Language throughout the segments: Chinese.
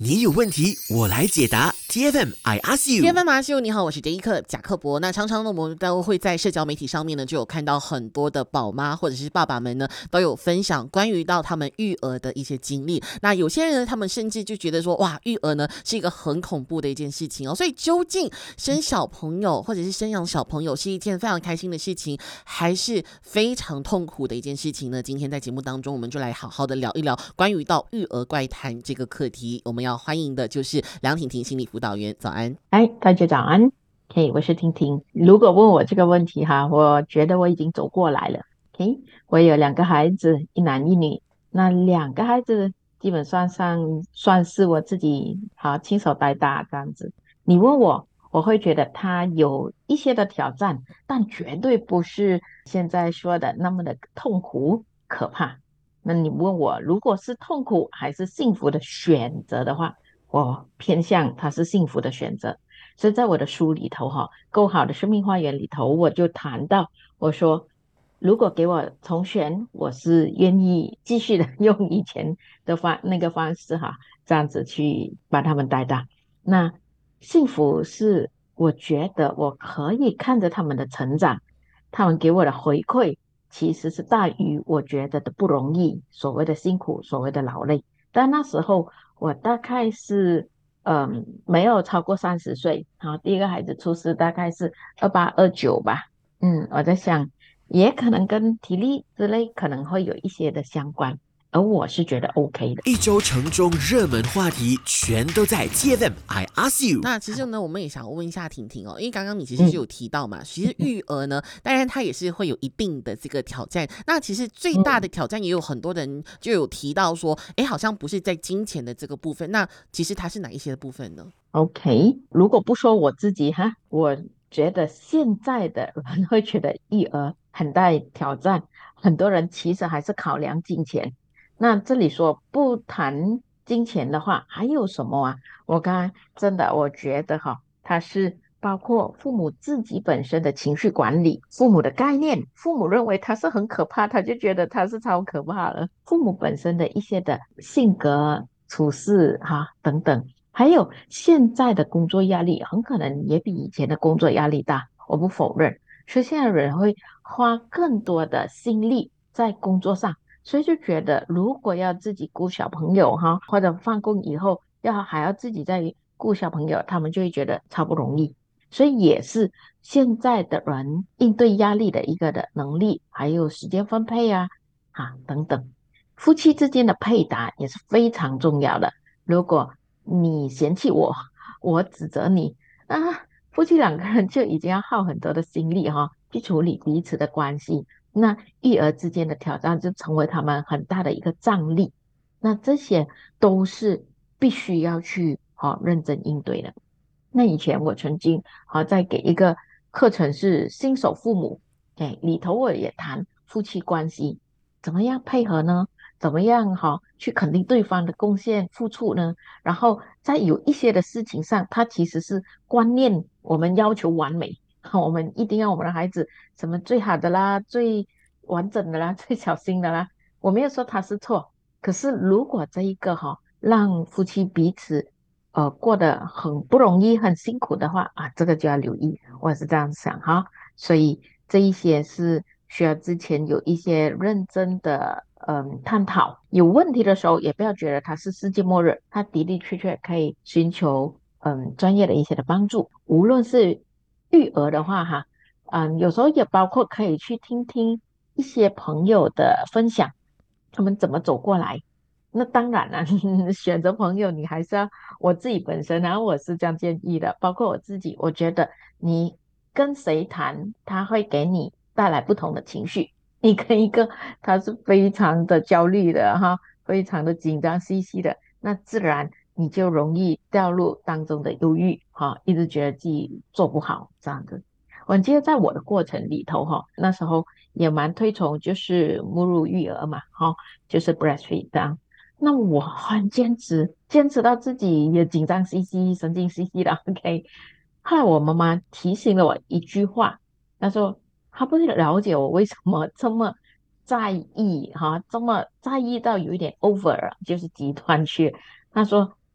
你有问题，我来解答。TFM I ask you。TFM I ask you， 你好，我是杰伊克贾克伯。那常常呢，我们都会在社交媒体上面呢，就有看到很多的宝妈或者是爸爸们呢，都有分享关于到他们育儿的一些经历。那有些人呢，他们甚至就觉得说，哇，育儿呢是一个很恐怖的一件事情哦。所以究竟生小朋友或者是生养小朋友是一件非常开心的事情，还是非常痛苦的一件事情呢？今天在节目当中，我们就来好好的聊一聊关于到育儿怪谈这个课题。我们要欢迎的就是梁婷婷心理辅导员，早安。 嗨，大家早安。OK， 我是婷婷。如果问我这个问题哈，我觉得我已经走过来了。OK， 我有2个孩子，一男一女。那2个孩子基本上算是我自己亲手带大这样子。你问我，我会觉得他有一些的挑战，但绝对不是现在说的那么的痛苦可怕。那你问我，如果是痛苦还是幸福的选择的话，我偏向它是幸福的选择。所以在我的书里头够好的生命花园里头，我就谈到，我说如果给我重选，我是愿意继续的用以前的那个方式这样子去把他们带大。那幸福是我觉得我可以看着他们的成长，他们给我的回馈其实是大于我觉得的不容易，所谓的辛苦，所谓的劳累。但那时候我大概是没有超过30岁，第一个孩子出世大概是28、29吧。我在想也可能跟体力之类可能会有一些的相关，而我是觉得 OK 的。 一周城中热门话题全都在 TFM I ask you。 那其实呢，我们也想问一下婷婷哦，因为刚刚你其实是有提到嘛，其实育儿呢，当然它也是会有一定的这个挑战。那其实最大的挑战也有很多人就有提到说，好像不是在金钱的这个部分，那其实它是哪一些的部分呢？ OK， 如果不说我自己我觉得现在的人会觉得育儿很大挑战，很多人其实还是考量金钱。那这里说不谈金钱的话，还有什么啊？我刚刚真的我觉得它是包括父母自己本身的情绪管理，父母的概念，父母认为他是很可怕，他就觉得他是超可怕的。父母本身的一些的性格处事等等。还有现在的工作压力很可能也比以前的工作压力大，我不否认，所以现在人会花更多的心力在工作上，所以就觉得如果要自己顾小朋友或者放工以后还要自己在顾小朋友，他们就会觉得超不容易。所以也是现在的人应对压力的一个的能力，还有时间分配等等。夫妻之间的配搭也是非常重要的。如果你嫌弃我，我指责你夫妻2个人就已经要耗很多的心力去处理彼此的关系。那育儿之间的挑战就成为他们很大的一个张力。那这些都是必须要去认真应对的。那以前我曾经在给一个课程是新手父母，里头我也谈夫妻关系怎么样配合呢？怎么样去肯定对方的贡献付出呢？然后在有一些的事情上，它其实是观念，我们要求完美，我们一定要我们的孩子什么最好的啦，最完整的啦，最小心的啦。我没有说他是错，可是如果这一个让夫妻彼此过得很不容易、很辛苦的话这个就要留意，我是这样想所以这一些是需要之前有一些认真的探讨。有问题的时候也不要觉得它是世界末日，它的的确确可以寻求专业的一些的帮助。无论是育儿的话有时候也包括可以去听听一些朋友的分享，他们怎么走过来。那当然了选择朋友你还是要，我自己本身我是这样建议的，包括我自己，我觉得你跟谁谈，他会给你带来不同的情绪。你跟一个他是非常的焦虑的非常的紧张兮兮的，那自然你就容易掉入当中的忧郁一直觉得自己做不好这样子。我记得在我的过程里头那时候也蛮推崇就是母乳育儿嘛就是 breastfeed 这样。那我很坚持到自己也紧张兮兮、神经兮兮的。OK， 后来我妈妈提醒了我一句话，她说她不了解我为什么这么在意这么在意到有一点 over， 就是极端去。她说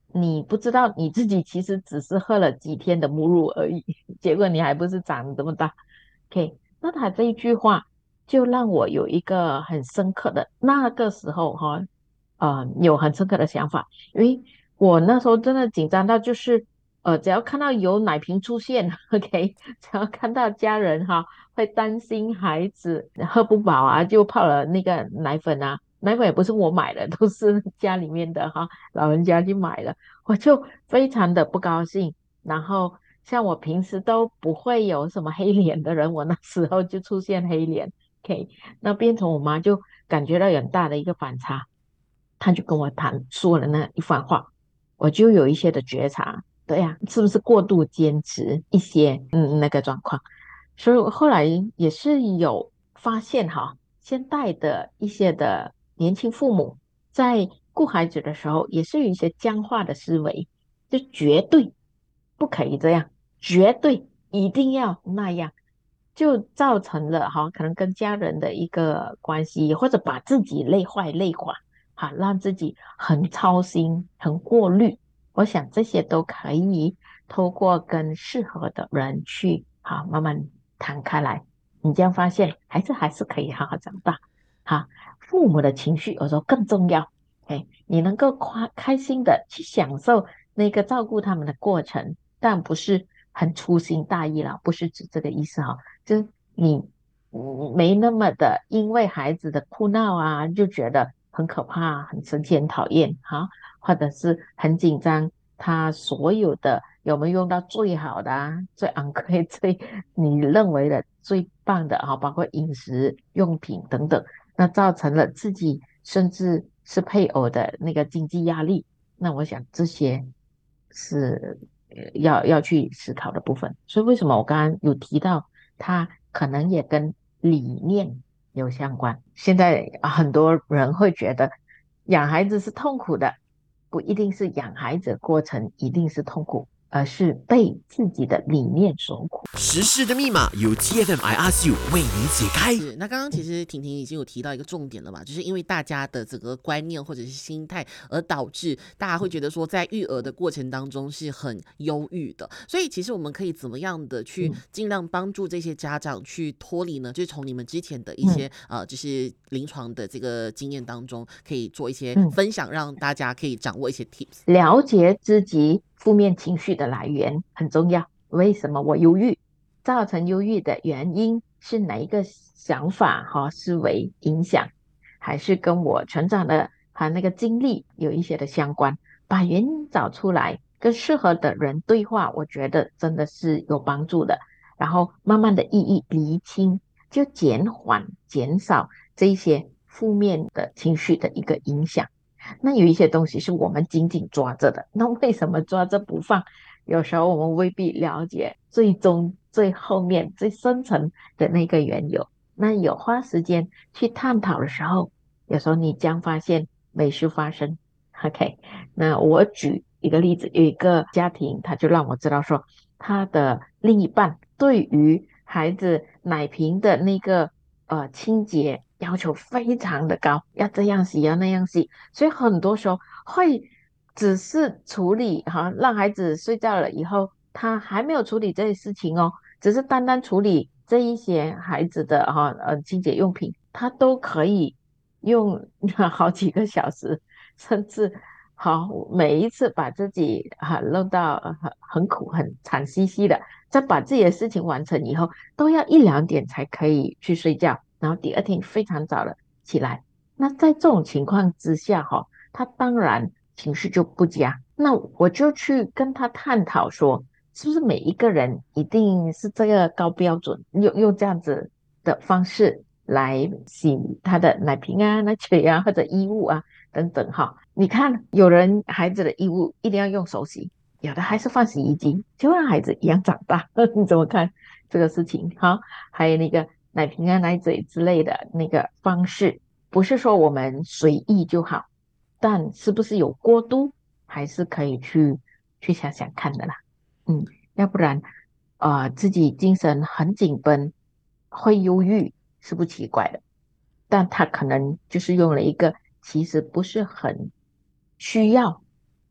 你不知道你自己其实只是喝了几天的母乳而已，结果你还不是长这么大。OK，那他这一句话就让我有一个很深刻的那个时候哈，有很深刻的想法，因为我那时候真的紧张到就是只要看到有奶瓶出现，OK，只要看到家人哈会担心孩子喝不饱啊，就泡了那个奶粉啊，奶粉也不是我买的，都是家里面的哈老人家去买的，我就非常的不高兴。然后像我平时都不会有什么黑脸的人，我那时候就出现黑脸。OK，那变成我妈就感觉到有很大的一个反差，她就跟我说了那一番话，我就有一些的觉察，对呀，是不是过度坚持一些那个状况？所以我后来也是有发现哈，现代的一些的年轻父母在顾孩子的时候，也是有一些僵化的思维，就绝对不可以这样，绝对一定要那样，就造成了哈，可能跟家人的一个关系，或者把自己累坏累垮，哈，让自己很操心、很过滤。我想这些都可以透过跟适合的人去哈慢慢谈开来，你这样发现孩子还是可以好好长大。哈，父母的情绪有时候更重要。哎，你能够开心的去享受那个照顾他们的过程，但不是很粗心大意了，不是指这个意思哈，就是你没那么的因为孩子的哭闹啊，就觉得很可怕、很生气、很讨厌哈，或者是很紧张，他所有的有没有用到最好的啊、最昂贵、最你认为的最棒的哈，包括饮食用品等等，那造成了自己甚至是配偶的那个经济压力。那我想这些是要去思考的部分。所以为什么我刚刚有提到，它可能也跟理念有相关。现在很多人会觉得养孩子是痛苦的，不一定是养孩子的过程一定是痛苦，而是被自己的理念所苦。 时事的密码由 TFM I Ask You 为你解开。 是，那刚刚其实婷婷已经有提到一个重点了嘛，就是因为大家的这个观念或者是心态，而导致大家会觉得说，在育儿的过程当中是很忧郁的。所以其实我们可以怎么样的去尽量帮助这些家长去脱离呢？就是从你们之前的一些就是临床的这个经验当中，可以做一些分享，让大家可以掌握一些 tips。 了解自己负面情绪的来源很重要。为什么我忧郁？造成忧郁的原因是哪一个想法和思维影响，还是跟我成长的那个经历有一些的相关？把原因找出来，跟适合的人对话，我觉得真的是有帮助的。然后慢慢的意义厘清，就减缓、减少这一些负面的情绪的一个影响。那有一些东西是我们紧紧抓着的，那为什么抓着不放？有时候我们未必了解最终最后面最深层的那个缘由。那有花时间去探讨的时候，有时候你将发现没事发生。OK，那我举一个例子，有一个家庭，他就让我知道说，他的另一半对于孩子奶瓶的那个清洁要求非常的高，要这样洗，要那样洗，所以很多时候会只是处理哈，让孩子睡觉了以后，他还没有处理这些事情哦，只是单单处理这一些孩子的清洁用品，他都可以用好几个小时，甚至好每一次把自己弄到很苦很惨兮兮的，再把自己的事情完成以后，都要一两点才可以去睡觉，然后第二天非常早的起来。那在这种情况之下他当然情绪就不佳。那我就去跟他探讨说，是不是每一个人一定是这个高标准，用这样子的方式来洗他的奶瓶啊、奶嘴啊或者衣物啊等等你看，有人孩子的衣物一定要用手洗，有的还是放洗衣机，就让孩子一样长大。你怎么看这个事情？还有那个奶瓶啊、奶嘴之类的那个方式，不是说我们随意就好，但是不是有过度，还是可以去想想看的啦。要不然自己精神很紧绷，会忧郁是不奇怪的，但他可能就是用了一个其实不是很需要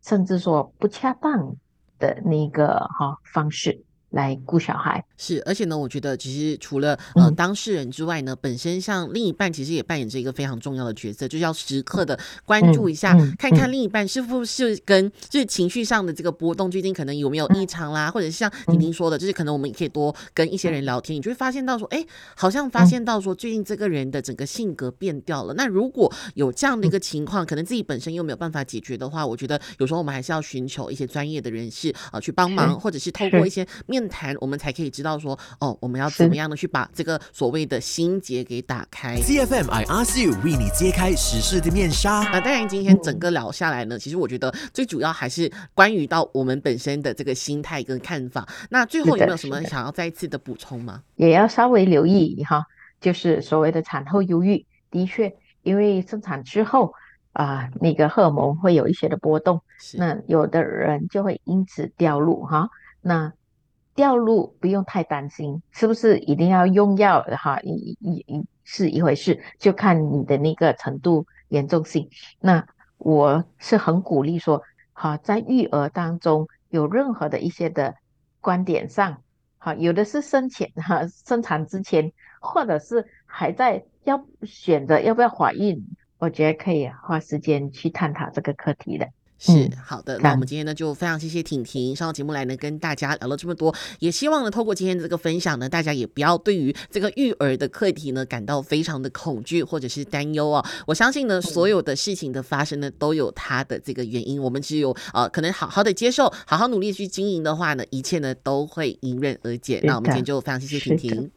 甚至说不恰当的那个方式来顾小孩。 是，而且呢，我觉得其实除了当事人之外呢，本身像另一半其实也扮演着一个非常重要的角色，就是要时刻的关注一下，看看另一半是不是跟就是情绪上的这个波动，最近可能有没有异常啦，或者是像婷婷说的，就是可能我们也可以多跟一些人聊天，你就会发现到说，哎，好像发现到说最近这个人的整个性格变掉了。那如果有这样的一个情况，可能自己本身又没有办法解决的话，我觉得有时候我们还是要寻求一些专业的人士去帮忙，或者是透过一些面谈，我们才可以知道说，我们要怎么样的去把这个所谓的心结给打开。 CFM I Ask You 为你揭开时事的面纱。 那当然今天整个聊下来呢，其实我觉得最主要还是关于到我们本身的这个心态跟看法。那最后有没有什么想要再一次的补充吗？ 也要稍微留意就是所谓的产后忧郁，的确因为生产之后那个荷尔蒙会有一些的波动，那有的人就会因此掉入那掉入不用太担心，是不是一定要用药是一回事，就看你的那个程度严重性。那我是很鼓励说在育儿当中有任何的一些的观点上有的是生产之前，或者是还在要选择要不要怀孕，我觉得可以花时间去探讨这个课题的。 是好的，那我们今天呢就非常谢谢婷婷上到节目来呢跟大家聊了这么多，也希望呢透过今天的这个分享呢，大家也不要对于这个育儿的课题呢感到非常的恐惧或者是担忧哦。我相信呢所有的事情的发生呢都有它的这个原因，我们只有可能好好的接受，好好努力去经营的话呢，一切呢都会迎刃而解。那我们今天就非常谢谢婷婷。